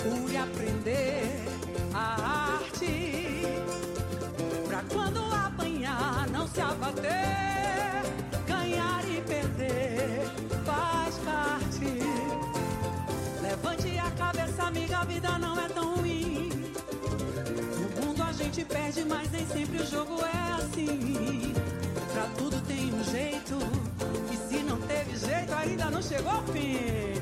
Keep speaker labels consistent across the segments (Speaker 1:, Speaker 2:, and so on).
Speaker 1: procure aprender a arte, pra quando apanhar não se abater. Ganhar e perder faz parte. Levante a cabeça, amiga, a vida não é tão ruim. No mundo a gente perde, mas nem sempre o jogo é assim. Pra tudo tem um jeito, e se não teve jeito ainda não chegou ao fim.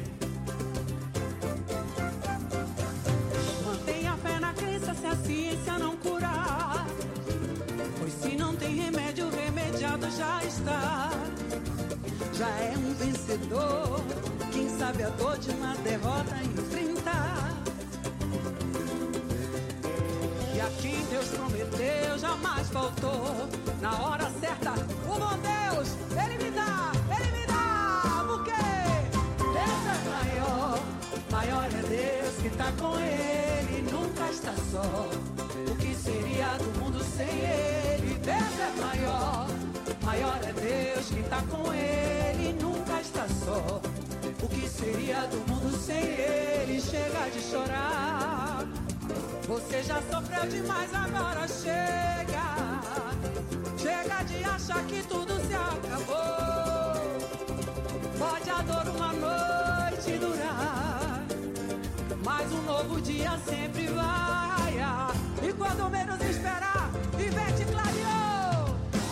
Speaker 1: Mantenha a fé na crença se a ciência não curar, pois se não tem remédio, o remediado já está. Já é um vencedor quem sabe a dor de uma derrota enfrentar. E a quem Deus prometeu jamais faltou. Na hora certa, o bom Deus, Ele me dá, porque Deus é maior, maior é Deus que tá com Ele, nunca está só. O que seria do mundo sem Ele? Deus é maior, maior é Deus que tá com Ele, nunca está só. O que seria do mundo sem Ele? Chega de chorar, você já sofreu demais, agora chega. Chega de achar que tudo se acabou. Pode a dor uma noite durar, mas um novo dia sempre vai. E quando menos esperar, Ivete clareou.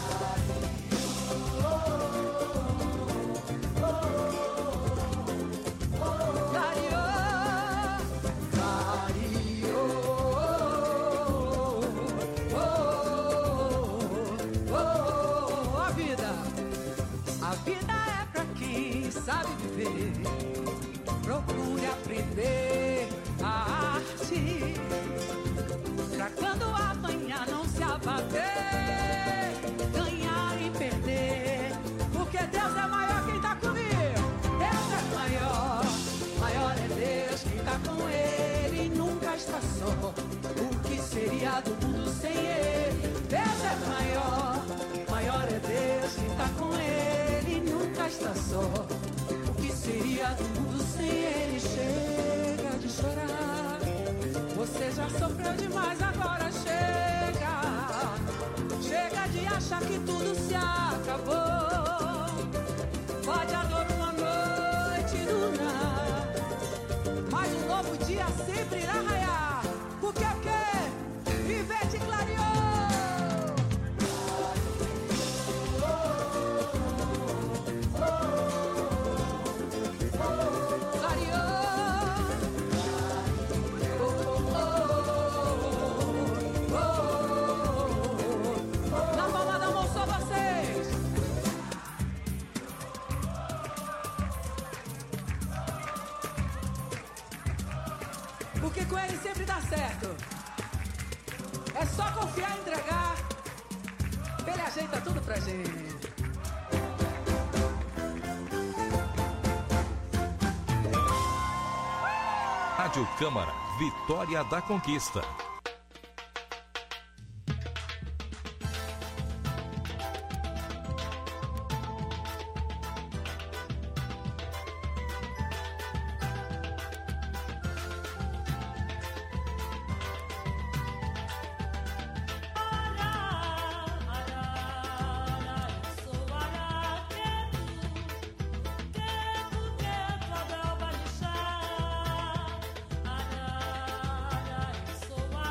Speaker 1: Sabe viver, procure aprender a arte, pra quando apanhar não se abater. Ganhar e perder, porque Deus é maior quem tá comigo. Deus é maior, maior é Deus quem tá com Ele, nunca está só. O que seria do mundo sem Ele? Deus é maior, maior é Deus quem tá com Ele, nunca está só. Seria do mundo sem Ele? Chega de chorar, você já sofreu demais, agora chega. Chega de achar que tudo se acabou. Pode a dor uma noite durar, mas um novo dia sempre irá raiar. Porque o quê? Ivete clareou. Porque com Ele sempre dá certo. É só confiar e entregar, Ele ajeita tudo pra gente.
Speaker 2: Rádio Câmara, Vitória da Conquista.
Speaker 3: So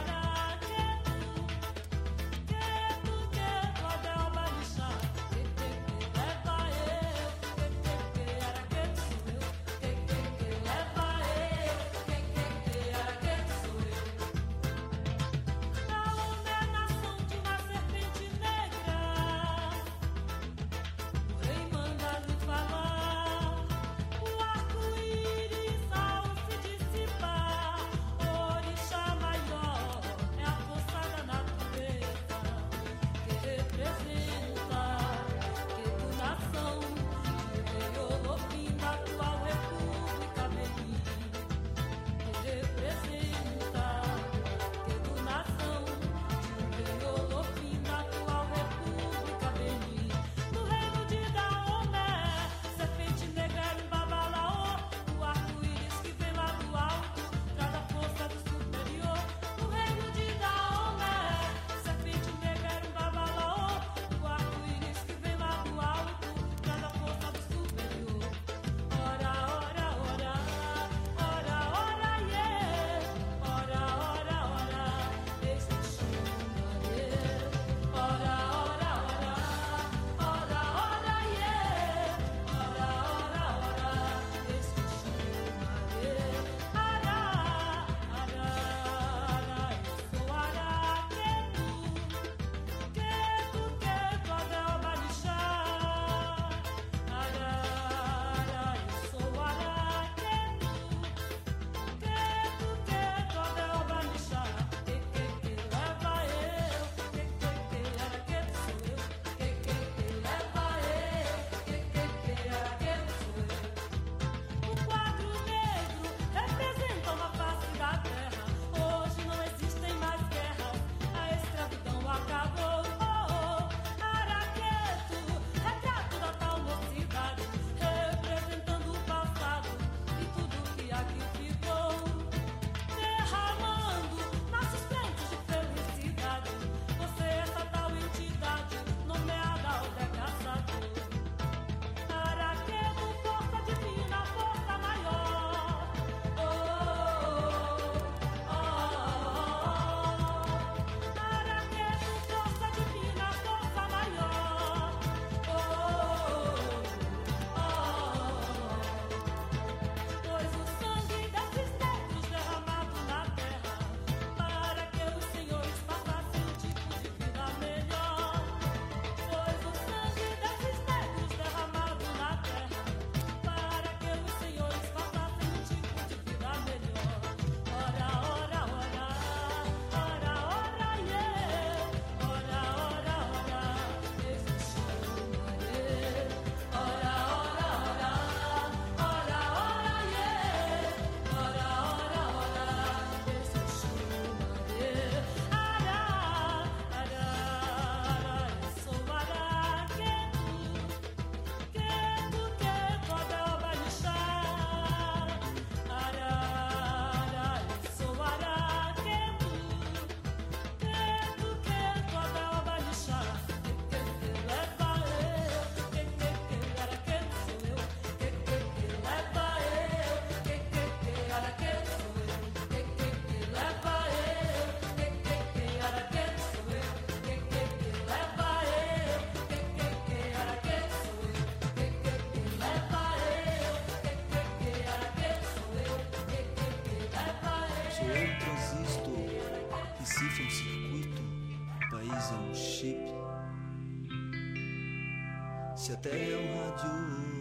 Speaker 3: Se a terra é um rádio,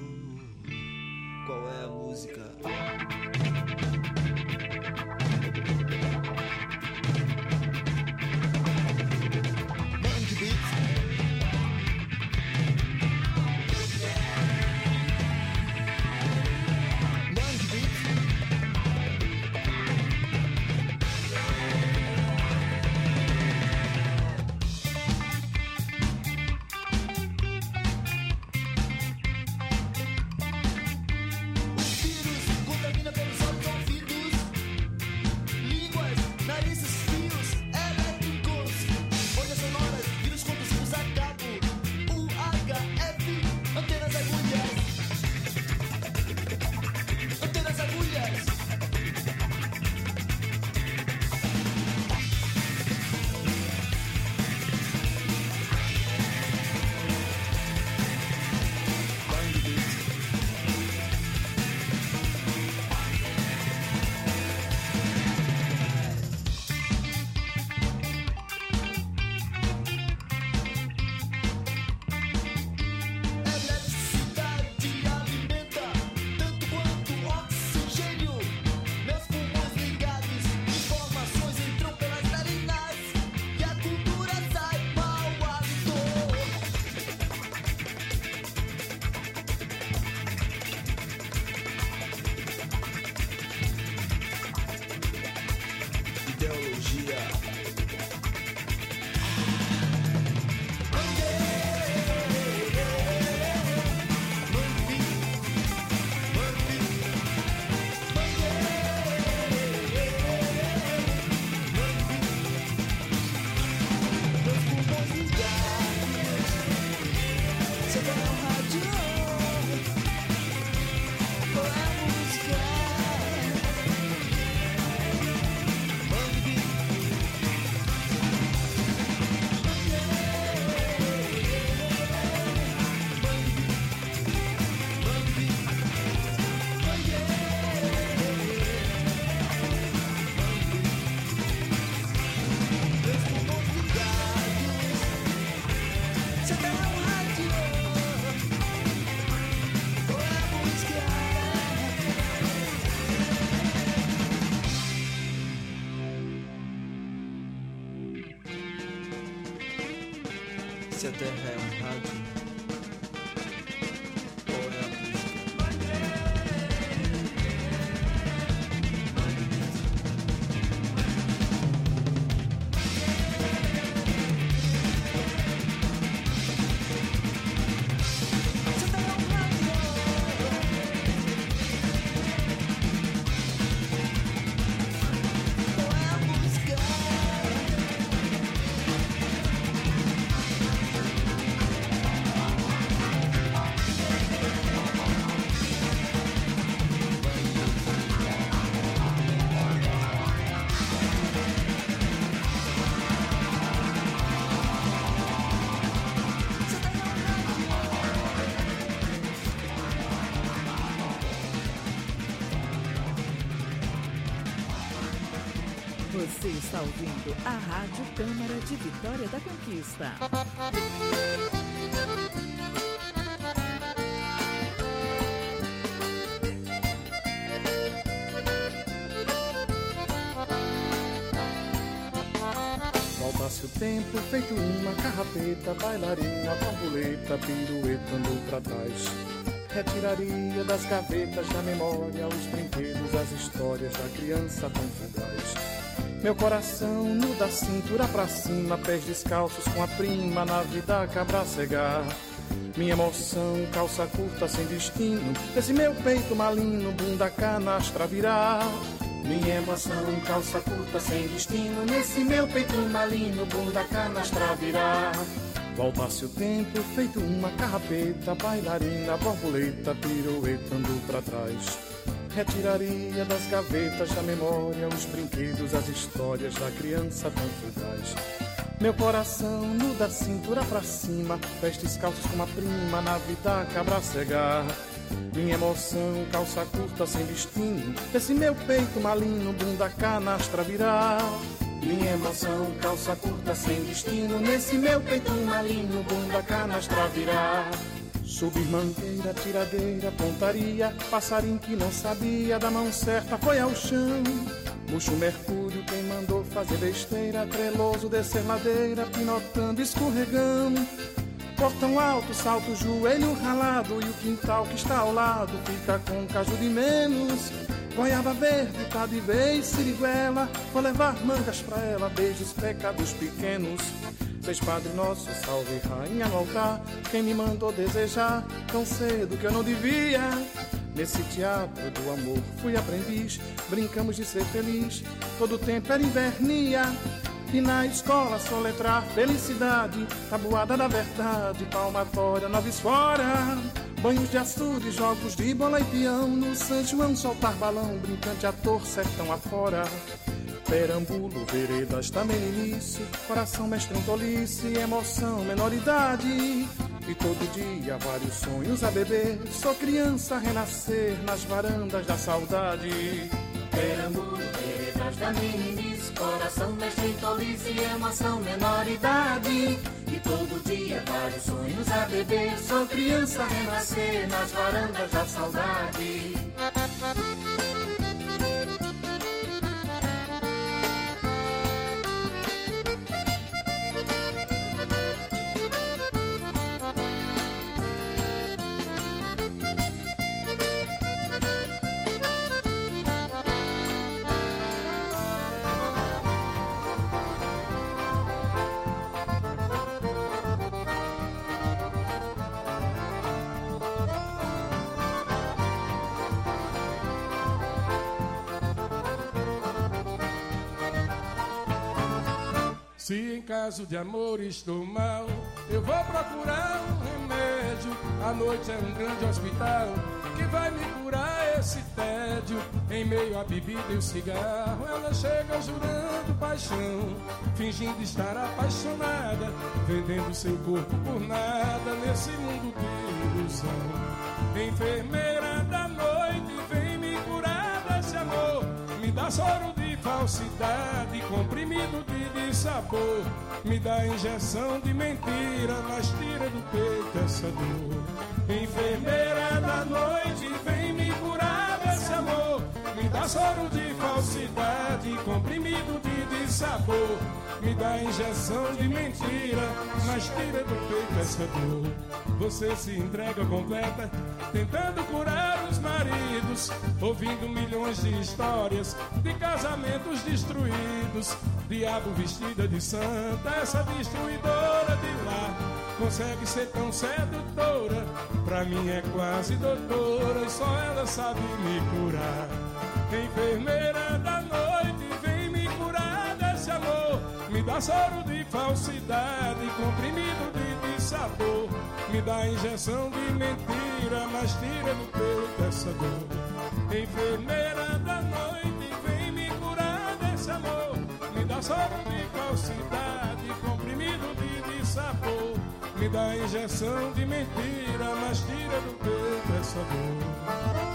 Speaker 3: qual é a música? Mangue Beats. Mangue Beats. Se a terra é um rádio, qual é a
Speaker 4: Você está ouvindo a Rádio Câmara de Vitória da Conquista.
Speaker 5: Voltasse o tempo, feito uma carrapeta, bailarina, borboleta, piruetando pra trás. Retiraria das gavetas da memória os brinquedos, as histórias da criança tão fugaz. Meu coração nu da cintura pra cima, pés descalços com a prima, na vida cabra cegar. Minha emoção, calça curta sem destino, desse meu peito malino, bunda canastra virar. Minha emoção, calça curta sem destino, nesse meu peito malino, bunda canastra virar. Voltasse o tempo, feito uma carrapeta, bailarina, borboleta, piruetando pra trás. Retiraria das gavetas da memória os brinquedos, as histórias da criança tão fugaz. Meu coração nu da cintura pra cima, pés descalços com uma prima, na vida cabra cegar. Minha emoção, calça curta sem destino, desse meu peito malino, bunda canastra virar. Minha emoção, calça curta sem destino, nesse meu peito malino, bunda canastra virar. Subir mangueira, tiradeira, pontaria, passarinho que não sabia da mão certa foi ao chão. Murcho Mercúrio, quem mandou fazer besteira, treloso descer ladeira, pinotando escorregão. Portão alto, salto, joelho ralado, e o quintal que está ao lado fica com caju de menos. Goiaba verde, tá de vez, siriguela, vou levar mangas pra ela, beijos, pecados pequenos. Seis Padre Nosso, salve rainha no altar, quem me mandou desejar tão cedo que eu não devia. Nesse teatro do amor fui aprendiz, brincamos de ser feliz, todo tempo era invernia. E na escola soletrar felicidade, tabuada da verdade, palmatória, noves fora. Banhos de açude, jogos de bola e peão, no São João soltar balão, brincante ator, sertão afora. Perambulo, veredas da meninice, coração mestre em tolice, emoção, menoridade. E todo dia vários sonhos a beber, sou criança a renascer nas varandas da saudade.
Speaker 6: Perambulo, veredas da meninice, coração mestre em tolice, emoção, menoridade. E todo dia vários sonhos a beber, sou criança a renascer nas varandas da saudade.
Speaker 7: Se em caso de amor estou mal, eu vou procurar um remédio. A noite é um grande hospital que vai me curar esse tédio. Em meio à bebida e o cigarro, ela chega jurando paixão, fingindo estar apaixonada, vendendo seu corpo por nada nesse mundo de ilusão. Enfermeira da noite, vem me curar desse amor, me dá soro de falsidade, comprimido de sabor, me dá injeção de mentira, mas tira do peito essa dor. Enfermeira da noite, vem me curar desse amor, me dá soro de falsidade, comprimido de sabor, me dá injeção de mentira, mas tira do peito essa dor. Você se entrega completa, tentando curar os maridos, ouvindo milhões de histórias de casamentos destruídos. Diabo vestida de santa, essa destruidora de lar, consegue ser tão sedutora, pra mim é quase doutora, e só ela sabe me curar. Enfermeira da noite, vem me curar desse amor, me dá soro de falsidade, comprimido de sabor, me dá injeção de mentira, mas tira do peito essa dor. Enfermeira da noite, vem me curar desse amor, me dá soro de falsidade, comprimido de sabor, me dá injeção de mentira, mas tira do peito essa dor.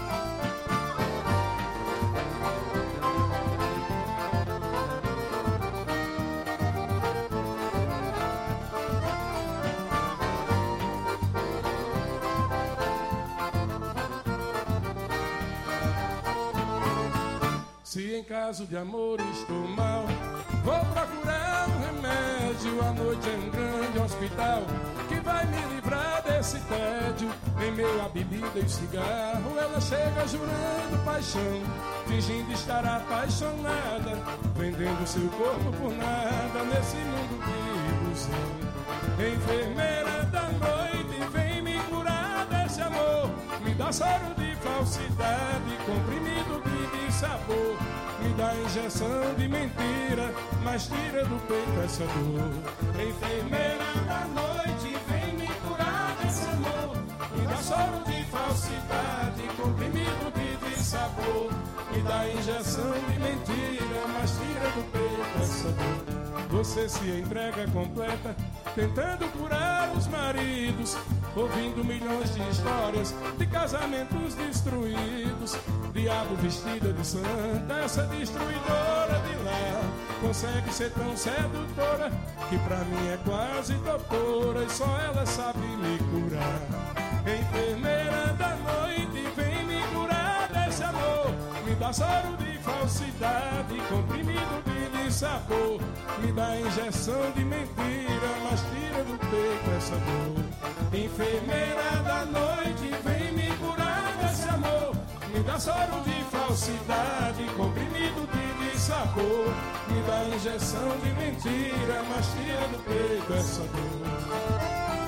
Speaker 7: Se em caso de amor estou mal, vou procurar um remédio. A noite é um grande hospital que vai me livrar desse tédio. Em meio à bebida e o cigarro, ela chega jurando paixão, fingindo estar apaixonada, vendendo seu corpo por nada nesse mundo de ilusão. Enfermeira da noite, vem me curar desse amor, me dá soro de falsidade, comprimido de sabor, me dá injeção de mentira, mas tira do peito essa dor. Enfermeira da noite, vem me curar desse amor, me dá soro de falsidade, comprimido de sabor, me dá injeção de mentira, mas tira do peito essa dor. Você se entrega completa, tentando curar os maridos, ouvindo milhões de histórias de casamentos destruídos. Diabo vestida de santa, essa destruidora de lar, consegue ser tão sedutora que pra mim é quase doutora, e só ela sabe me curar. Enfermeira da noite, vem me curar desse amor. Me dá soro de falsidade, comprimido de sabor. Me dá injeção de mentira, mas tira do peito essa dor. Enfermeira da noite, vem me curar desse amor. Me dá soro de falsidade, comprimido de sabor. Me dá injeção de mentira, mas tira do peito essa dor.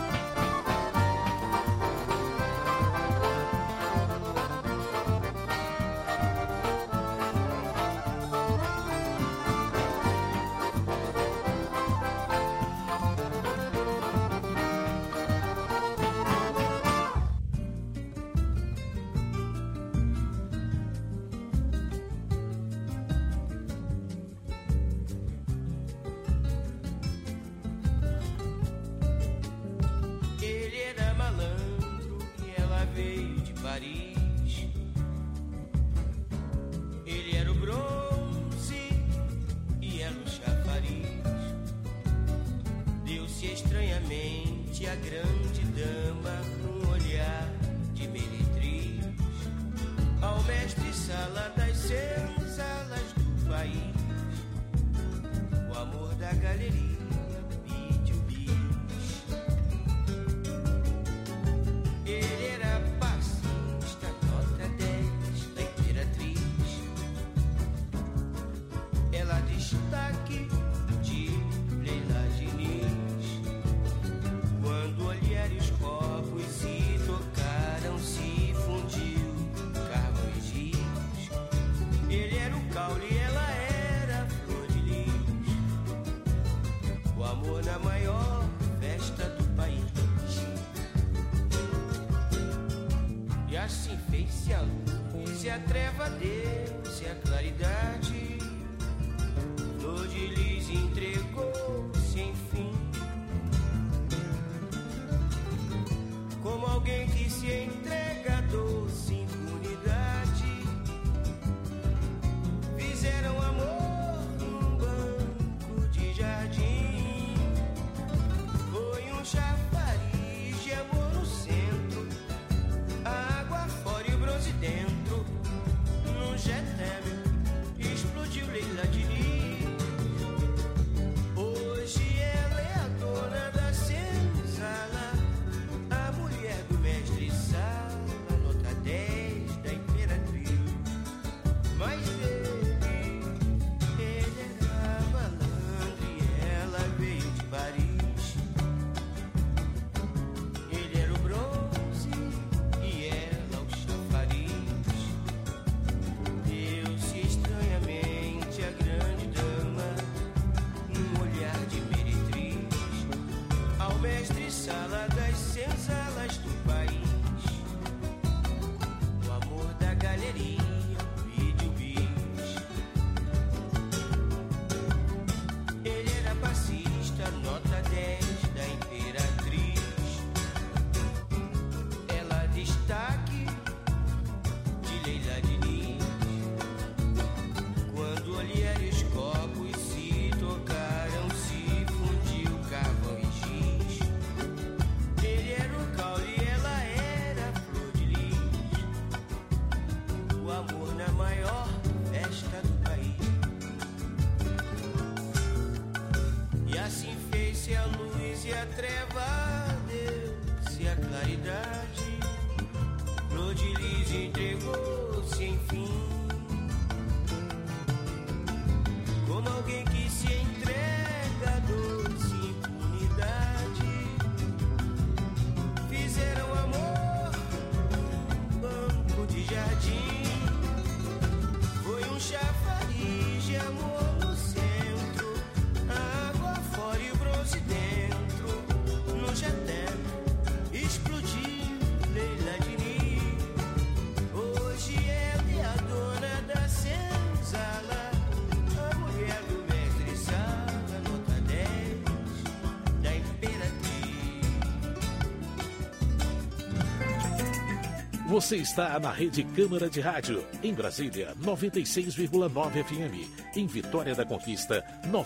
Speaker 8: Você está na Rede Câmara de Rádio, em Brasília, 96,9 FM. Em Vitória da Conquista,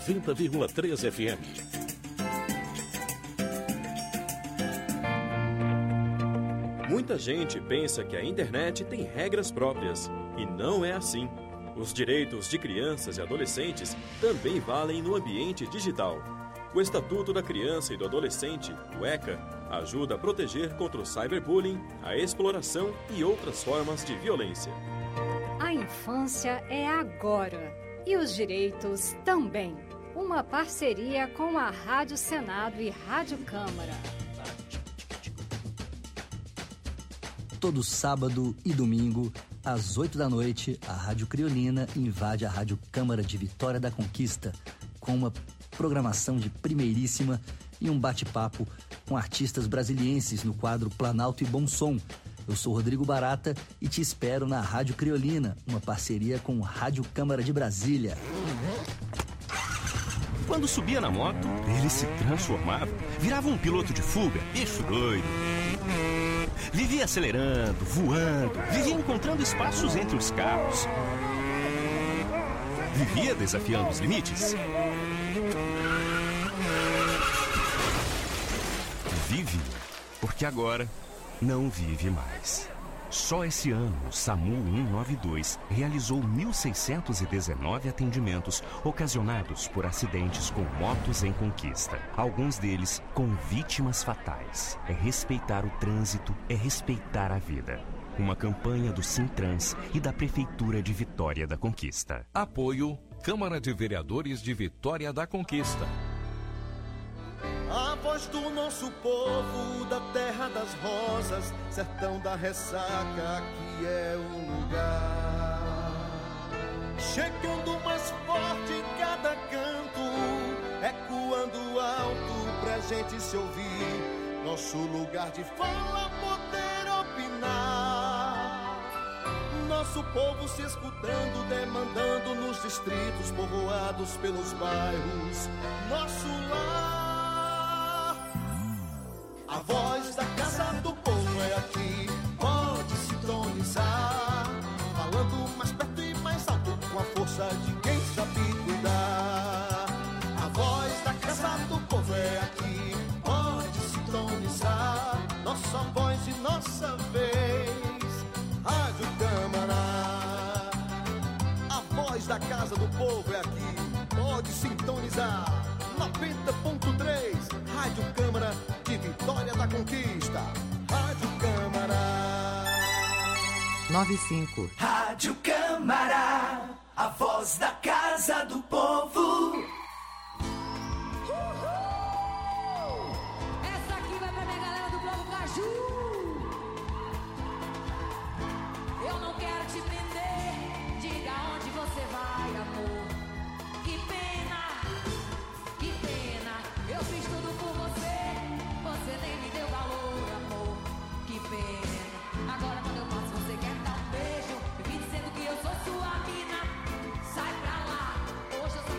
Speaker 8: 90,3 FM.
Speaker 9: Muita gente pensa que a internet tem regras próprias, e não é assim. Os direitos de crianças e adolescentes também valem no ambiente digital. O Estatuto da Criança e do Adolescente, o ECA, ajuda a proteger contra o cyberbullying, a exploração e outras formas de violência.
Speaker 10: A infância é agora e os direitos também. Uma parceria com a Rádio Senado e Rádio Câmara.
Speaker 11: Todo sábado e domingo, às 8 da noite, a Rádio Criolina invade a Rádio Câmara de Vitória da Conquista com uma programação de primeiríssima e um bate-papo com artistas brasilienses no quadro Planalto e Bom Som. Eu sou Rodrigo Barata e te espero na Rádio Criolina, uma parceria com Rádio Câmara de Brasília.
Speaker 12: Quando subia na moto, ele se transformava, virava um piloto de fuga, bicho doido. Vivia acelerando, voando, vivia encontrando espaços entre os carros. Vivia desafiando os limites. Vive, porque agora não vive mais. Só esse ano, o SAMU 192 realizou 1.619 atendimentos ocasionados por acidentes com motos em conquista. Alguns deles com vítimas fatais. É respeitar o trânsito, é respeitar a vida. Uma campanha do Sintrans e da Prefeitura de Vitória da Conquista.
Speaker 2: Apoio Câmara de Vereadores de Vitória da Conquista.
Speaker 3: A voz do nosso povo, da terra das rosas, sertão da ressaca, aqui é o lugar. Chegando mais forte em cada canto, ecoando alto pra gente se ouvir. Nosso lugar de fala, poder opinar. Nosso povo se escutando, demandando nos distritos, povoados pelos bairros. Nosso lar. A voz da casa do povo é aqui, pode sintonizar. Falando mais perto e mais alto, com a força de quem sabe cuidar. A voz da casa do povo é aqui, pode sintonizar. Nossa voz e nossa vez, Rádio Câmara. A voz da casa do povo é aqui, pode sintonizar. 90.3, Rádio Câmara de Vitória da Conquista. Rádio Câmara
Speaker 13: 95. Rádio Câmara, a voz da casa do povo.
Speaker 1: Essa aqui vai pra minha galera do Bloco Caju. Eu não quero te prender, diga onde você vai, amor. Que pena, eu fiz tudo por você, você nem me deu valor, amor. Que pena, agora quando eu passo você quer dar um beijo, me dizendo que eu sou sua mina. Sai pra lá, hoje eu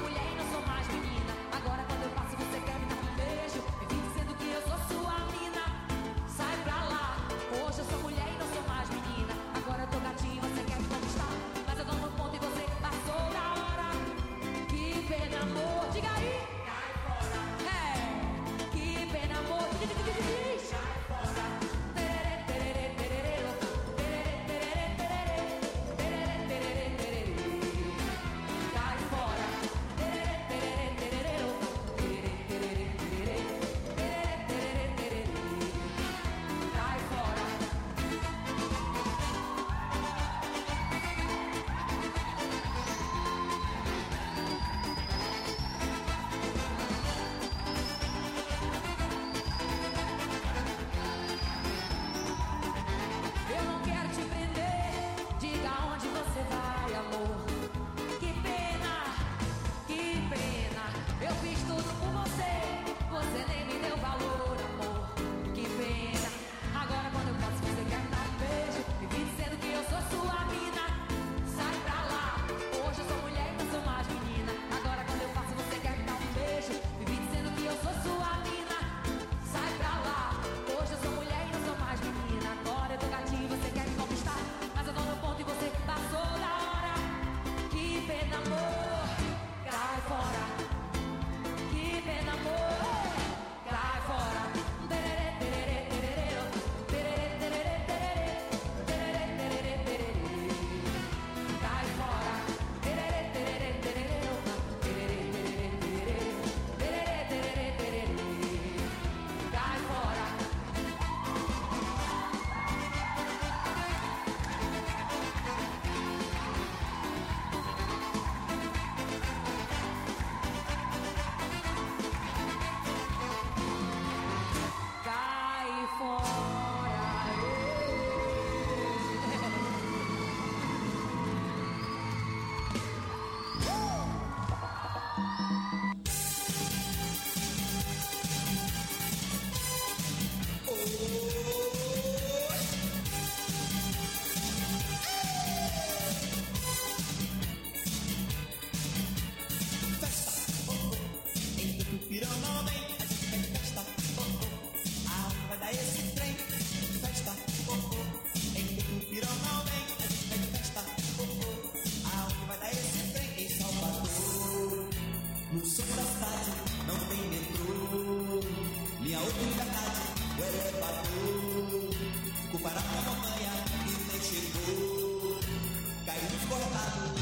Speaker 14: No centro da cidade não tem metrô. Minha outra liberdade, o elevador. Comparado com a montanha que nem chegou. Caiu descortado.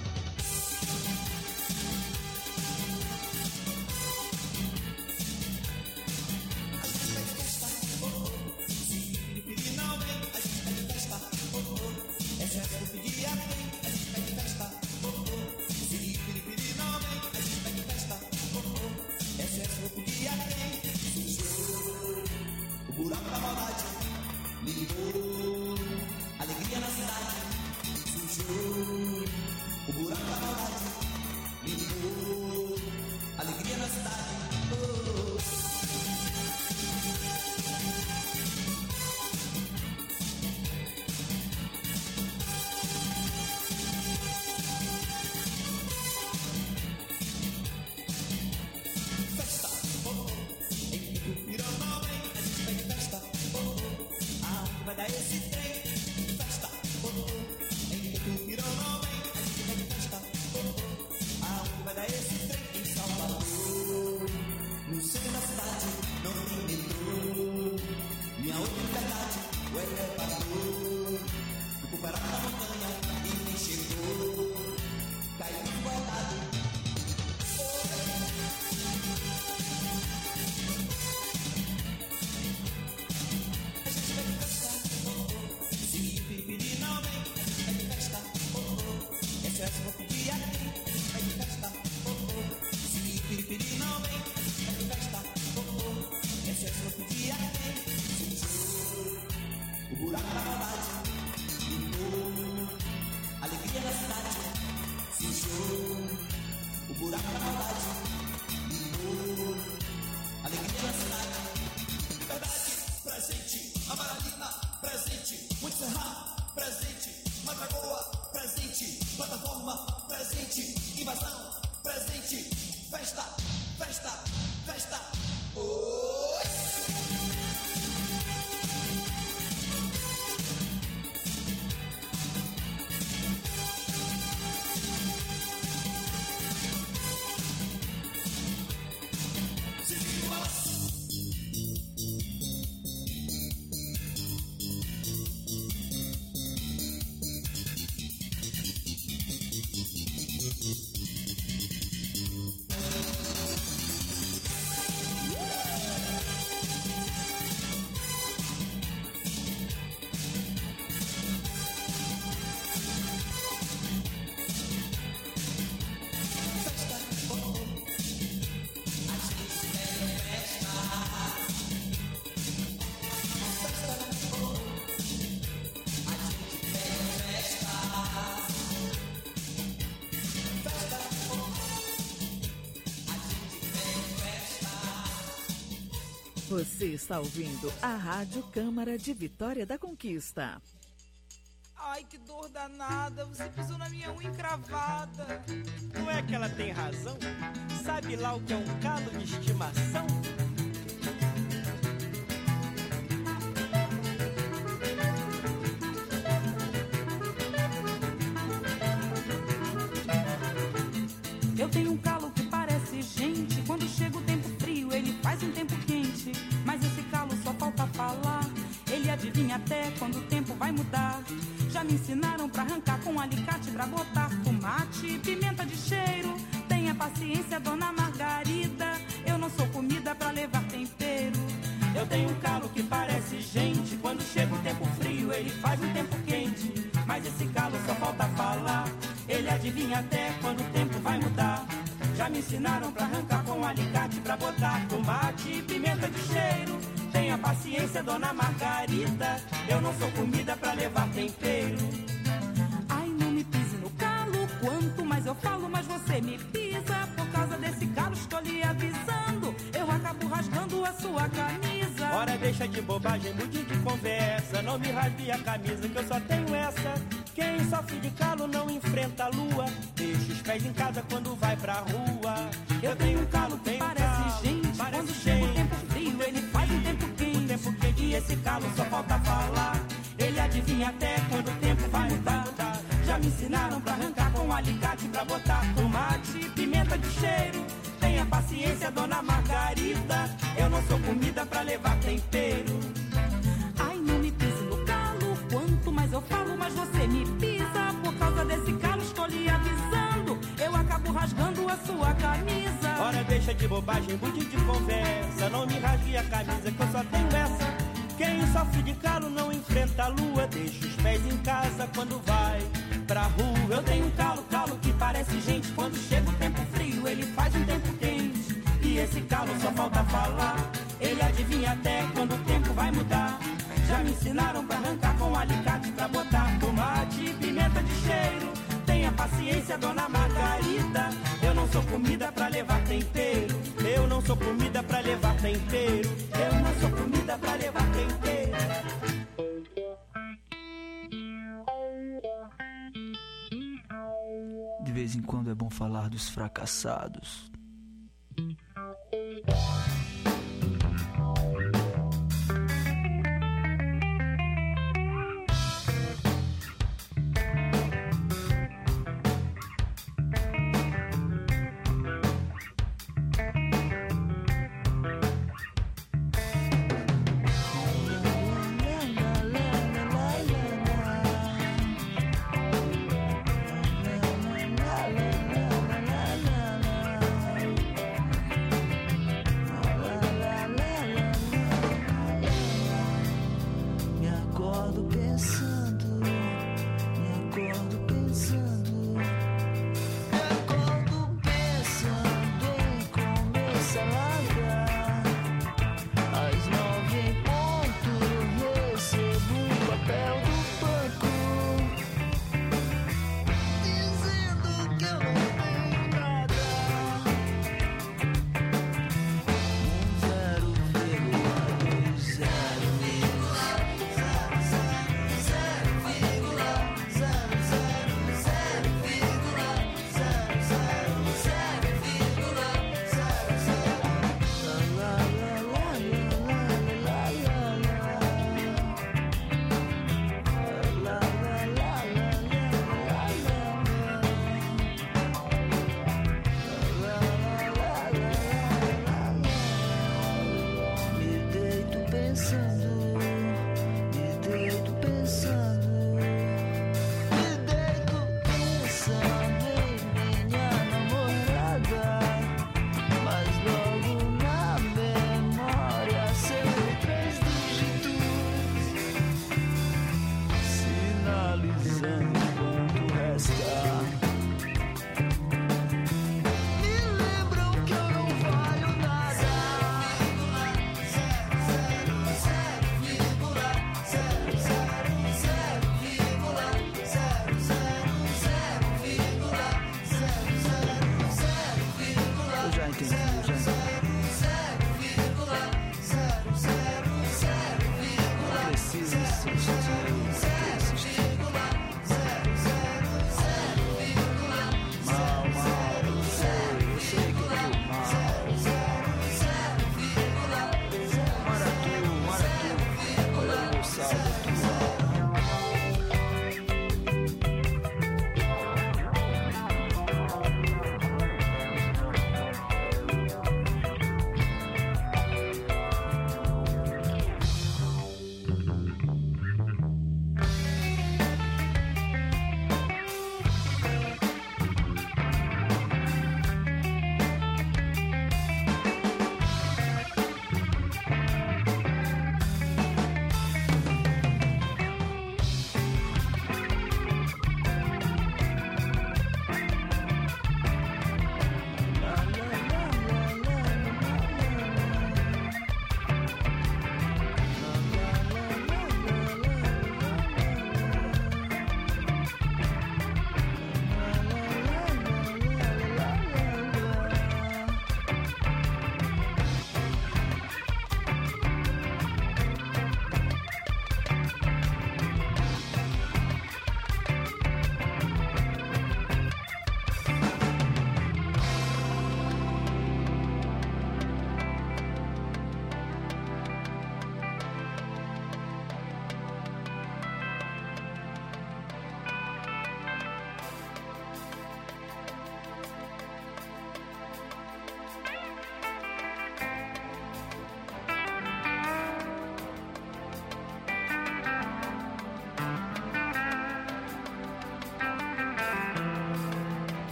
Speaker 14: Alegria na cidade, sujou o buraco da maldade, limpou, alegria na cidade, Festa, em Pirapirama, a gente tem festa, vai dar esse trem, festa, em Pirapirama, a gente tem festa, vai dar esse trem em Salvador. No centro da cidade não tem metrô. Minha outra liberdade, o elevador. Recuperar da montanha e nem chegou. Caiu guardado. Excesso no dia tem, é de festa, se piripiri não vem, é de festa, excesso no dia tem, sujou o buraco da maldade, limpou, alegria na cidade, sujou o buraco da maldade, limpou, alegria na cidade, verdade, presente, amaralina, presente, muito serrar, presente, Matragoa, presente, plataforma, presente, invasão, presente, festa, festa, festa, oi!
Speaker 4: Você está ouvindo a Rádio Câmara de Vitória da Conquista.
Speaker 15: Ai, que dor danada, você pisou na minha unha encravada.
Speaker 16: Não é que ela tem razão? Sabe lá o que é um calo de estimação?
Speaker 1: Eu tenho um calo que parece gente. Quando chega o tempo frio, ele faz um tempo quente. Mas esse calo só falta falar. Ele adivinha até quando o tempo vai mudar. Já me ensinaram pra arrancar com alicate, pra botar tomate e pimenta de cheiro. Tenha paciência, dona Margarida. Eu não sou comida pra levar tempero.
Speaker 16: Eu tenho um calo que parece gente. Quando chega o tempo frio, ele faz um tempo quente. Mas esse calo só falta falar. Ele adivinha até quando o tempo vai mudar. Já me ensinaram pra arrancar com alicate, pra botar tomate e pimenta de cheiro. Tenha paciência, dona Margarida. Eu não sou comida pra levar tempero.
Speaker 1: Ai, não me pise no calo. Quanto mais eu falo, mais você me pisa. Por causa desse calo, estou lhe avisando. Eu acabo rasgando a sua camisa.
Speaker 16: Ora, deixa de bobagem, mude de conversa. Não me rasgue a camisa, que eu só tenho essa. Quem sofre de calo não enfrenta a lua. Deixa os pés em casa quando vai pra rua. Eu tenho um calo, tenho
Speaker 1: parece
Speaker 16: calo.
Speaker 1: Gente,
Speaker 16: Parece
Speaker 1: quando chega o tempo frio, ele faz um tempo quente.
Speaker 16: E esse calo só falta falar. Ele adivinha até quando o tempo vai mudar. Já me ensinaram pra arrancar com alicate, pra botar tomate e pimenta de cheiro. paciência, dona Margarida. Eu não sou comida pra levar tempero.
Speaker 15: Ai, não me pise no calo. Quanto mais eu falo, mais você me pisa. Por causa desse calo, estou lhe avisando. Eu acabo rasgando a sua camisa.
Speaker 16: Ora, deixa de bobagem, bude de conversa. Não me rasgue a camisa, que eu só tenho essa. Quem sofre de calo não enfrenta a lua. Deixa os pés em casa quando vai pra rua. Eu tenho um calo, calo que parece gente. Quando chega o tempo frio, ele faz um tempo quente. E esse calo só falta falar. Ele adivinha até quando o tempo vai mudar. Já me ensinaram pra arrancar com alicate, pra botar tomate e pimenta de cheiro. Tenha paciência, dona Margarida. Eu não sou comida pra levar tempero. Eu não sou comida pra levar tempero. Eu não sou comida pra levar tempero.
Speaker 17: De vez em quando é bom falar dos fracassados.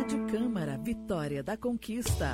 Speaker 4: Rádio Câmara, Vitória da Conquista.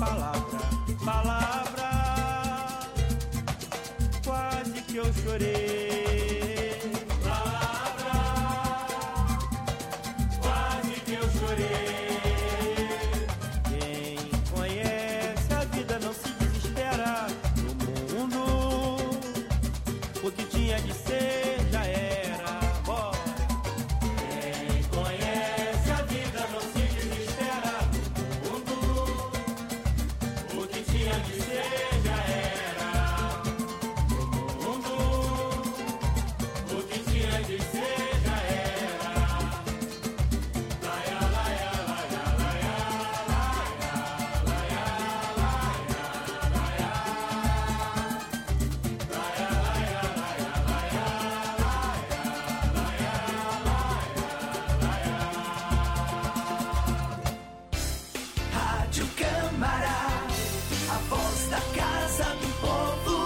Speaker 16: palavra, palavra, quase que eu chorei. Palavra, quase que eu chorei. Quem conhece a vida não se desespera. No mundo, o que tinha de ser já era. Bora. Quem conhece a vida não se desespera. No mundo, o que tinha de ser já era. No mundo, o que tinha de ser já era. Laia, laia, laia, laia, laia, laia, laia, laia.
Speaker 13: Rádio Câmara, a voz da Casa do Povo.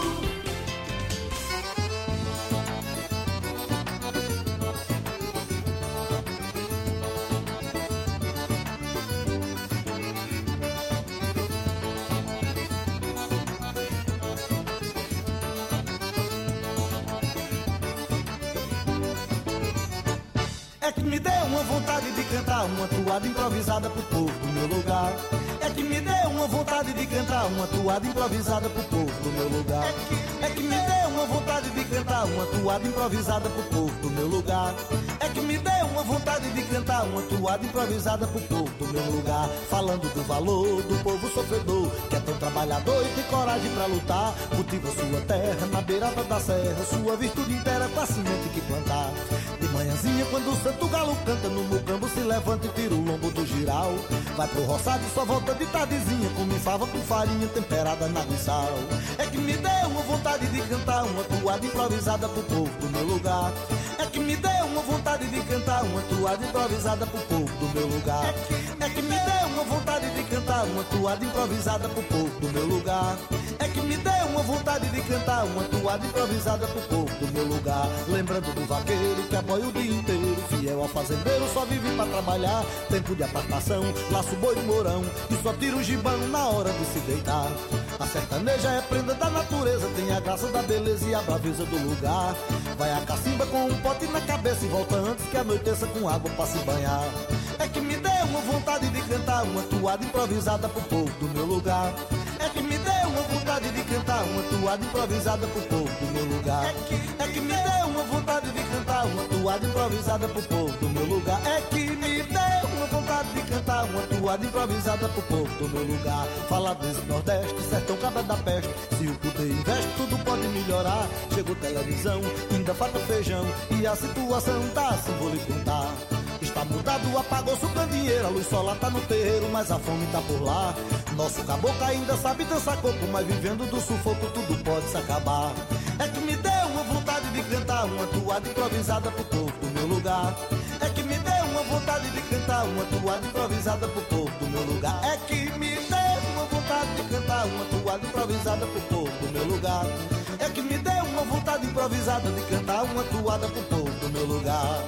Speaker 3: É que me deu uma vontade de cantar uma toada improvisada pro povo do meu lugar. É que me deu uma vontade de cantar uma toada improvisada pro povo do meu lugar. É que me deu uma vontade de cantar uma toada improvisada pro povo do meu lugar. É que me deu uma vontade de cantar uma toada improvisada pro povo do meu lugar. Falando do valor do povo sofredor, que é tão trabalhador e tem coragem pra lutar. Cultiva sua terra na beirada da serra, sua virtude inteira com a semente que plantar. De manhãzinha quando o santo galo canta, no mucambo se levanta e tira o lombo do giral. Vai pro roçado e só volta de tardezinha, come fava com farinha temperada na água e sal. É que me deu uma vontade de cantar uma toada improvisada pro povo do meu lugar. É que me deu uma vontade de cantar uma toada improvisada pro povo do meu lugar. É que me deu uma vontade de cantar uma toada improvisada pro povo do meu lugar. É que me deu uma vontade de cantar uma toada improvisada pro povo do meu lugar. Lembrando do vaqueiro que apoia o dia inteiro, fiel ao fazendeiro, só vive pra trabalhar. Tempo de apartação, laço boi e mourão, e só tira o gibão na hora de se deitar. A sertaneja é prenda da natureza, tem a graça da beleza e a braveza do lugar. Vai a cacimba com um pote na cabeça e volta antes que anoiteça com água pra se banhar. É que me deu uma vontade de cantar uma toada improvisada pro povo do meu lugar. É que me deu uma vontade de cantar uma toada improvisada pro povo do meu lugar. É que me deu uma vontade de cantar uma toada improvisada pro povo do meu lugar. É que me deu uma vontade de cantar uma toada improvisada pro povo do meu lugar. Falar desse Nordeste, sertão cabra da peste. Se o poder investe, tudo pode melhorar. Chegou televisão, ainda falta feijão, e a situação tá assim, vou lhe contar. Está mudado, apagou-se o candeeiro, a luz solar tá no terreiro, mas a fome tá por lá. Nosso caboclo ainda sabe dançar coco, mas vivendo do sufoco tudo pode se acabar. É que me deu uma vontade de cantar uma toada improvisada pro povo do meu lugar. É que me deu uma vontade de cantar uma toada improvisada pro povo do meu lugar. É que me deu uma vontade de cantar uma toada improvisada pro povo do meu lugar. É que me deu uma vontade improvisada de cantar uma toada pro povo do meu lugar.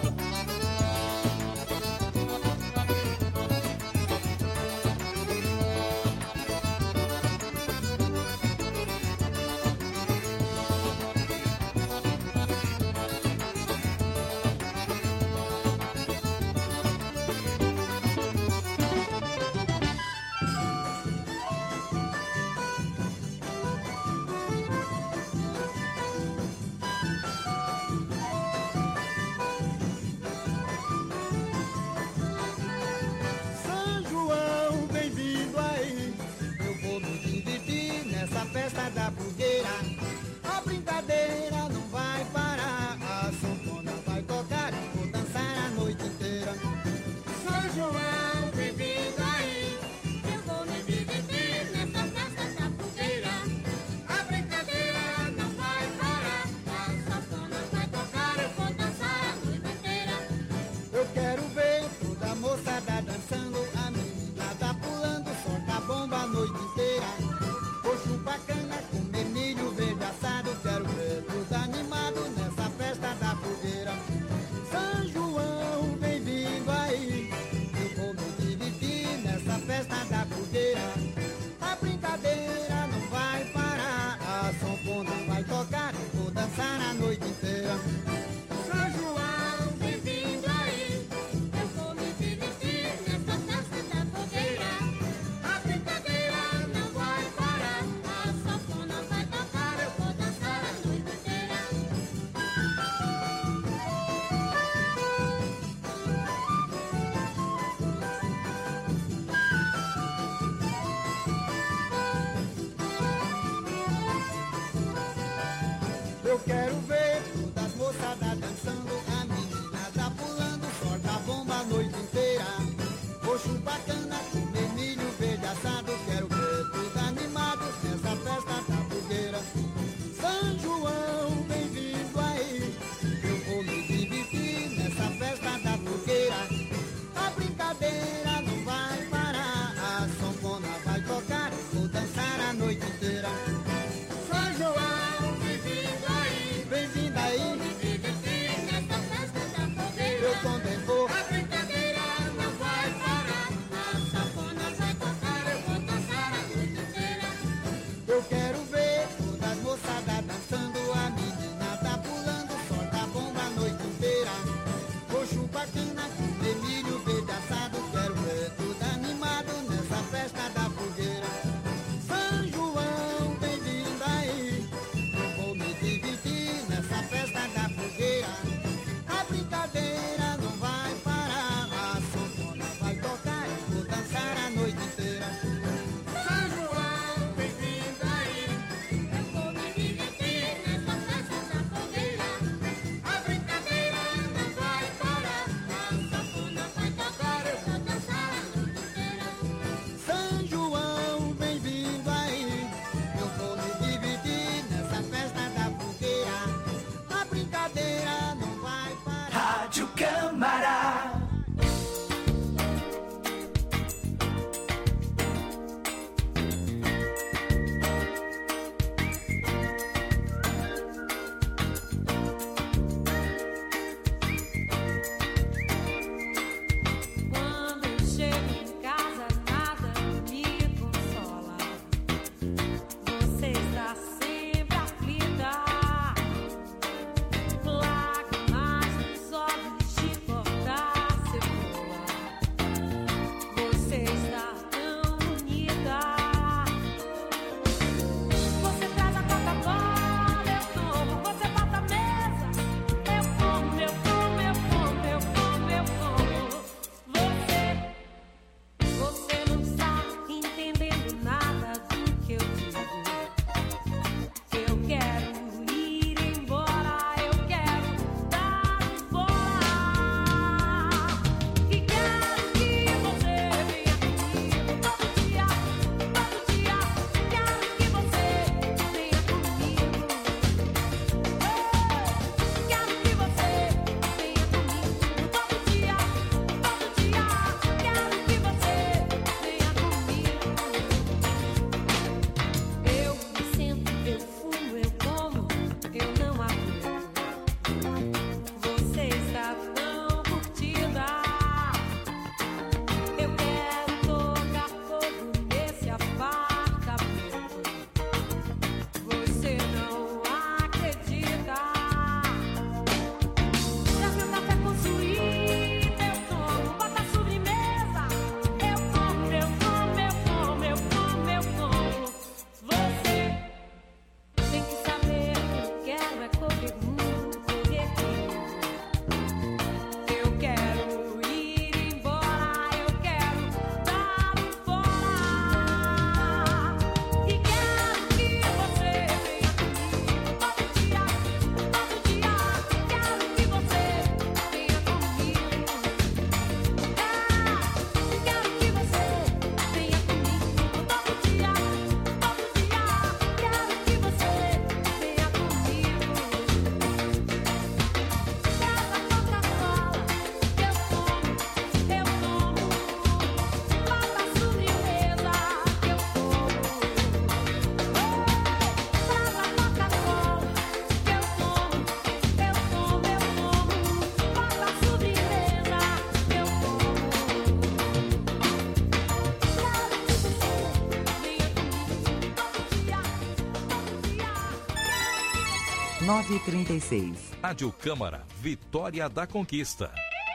Speaker 18: 9h36.
Speaker 2: Rádio Câmara, Vitória da Conquista.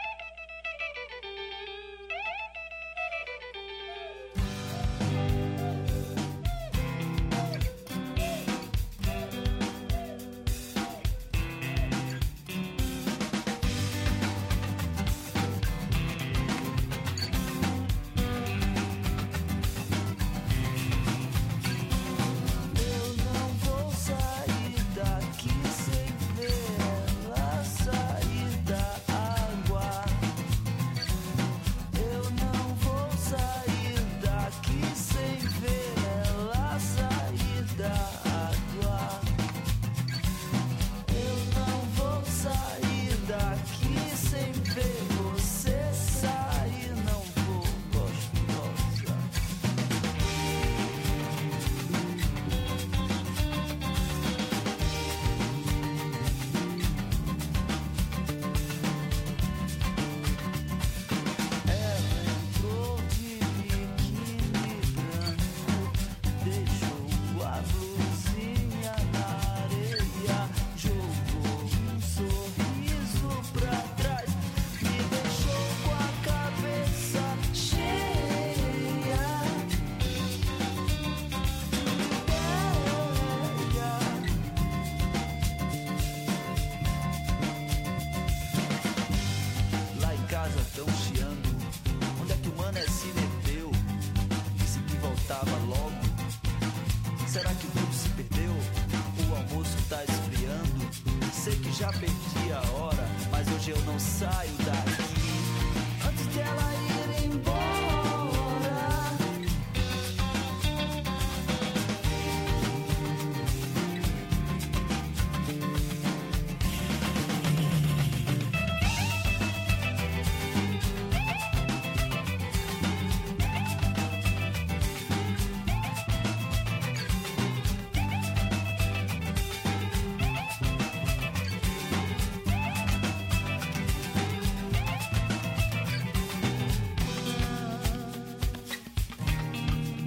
Speaker 19: Será que o grupo se perdeu? O almoço tá esfriando. Sei que já perdi a hora, mas hoje eu não saio daqui. Antes dela